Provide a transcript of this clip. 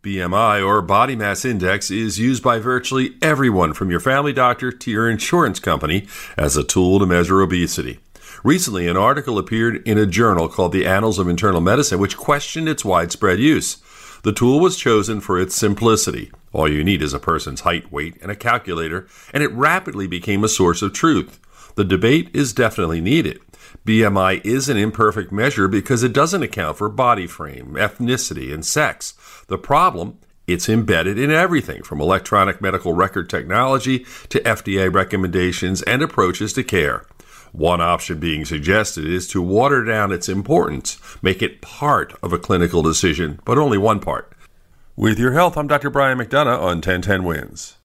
BMI, or body mass index, is used by virtually everyone from your family doctor to your insurance company as a tool to measure obesity. Recently, an article appeared in a journal called the Annals of Internal Medicine, which questioned its widespread use. The tool was chosen for its simplicity. All you need is a person's height, weight, and a calculator, and it rapidly became a source of truth. The debate is definitely needed. BMI is an imperfect measure because it doesn't account for body frame, ethnicity, and sex. The problem, it's embedded in everything from electronic medical record technology to FDA recommendations and approaches to care. One option being suggested is to water down its importance, make it part of a clinical decision, but only one part. With your health, I'm Dr. Brian McDonough on 1010 Wins.